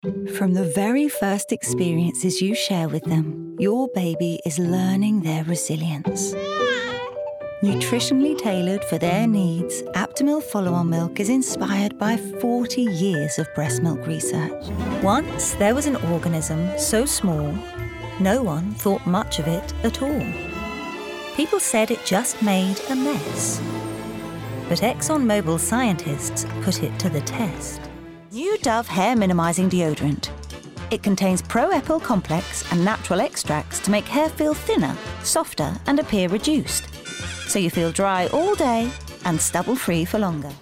From the very first experiences you share with them, your baby is learning their resilience. Nutritionally tailored for their needs, Aptamil Follow-On Milk is inspired by 40 years of breast milk research. Once there was an organism so small, no one thought much of it at all. People said it just made a mess. But ExxonMobil scientists put it to the test. New Dove Hair Minimizing Deodorant. It contains Pro-Epyl complex and natural extracts to make hair feel thinner, softer, and appear reduced, so you feel dry all day and stubble-free for longer.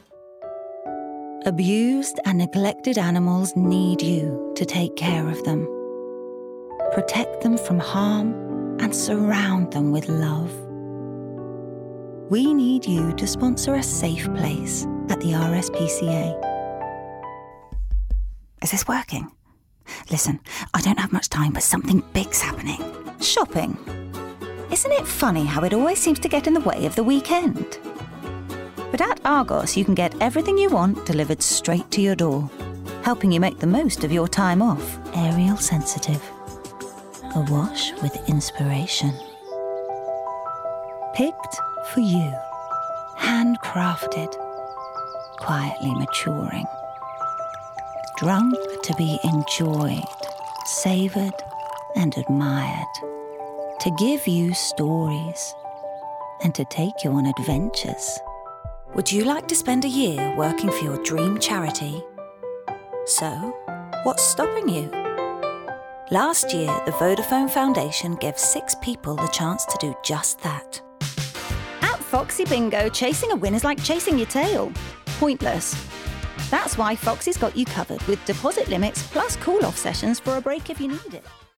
Abused and neglected animals need you to take care of them. Protect them from harm and surround them with love. We need you to sponsor a safe place at the RSPCA. Is this working? Listen, I don't have much time, but something big's happening. Shopping. Isn't it funny how it always seems to get in the way of the weekend? But at Argos, you can get everything you want delivered straight to your door, helping you make the most of your time off. Ariel Sensitive. Awash with inspiration. Picked for you. Handcrafted. Quietly maturing. Drunk to be enjoyed, savoured and admired. To give you stories and to take you on adventures. Would you like to spend a year working for your dream charity? So, what's stopping you? Last year, the Vodafone Foundation gave 6 people the chance to do just that. At Foxy Bingo, chasing a win is like chasing your tail. Pointless. That's why Foxy's got you covered with deposit limits plus call-off sessions for a break if you need it.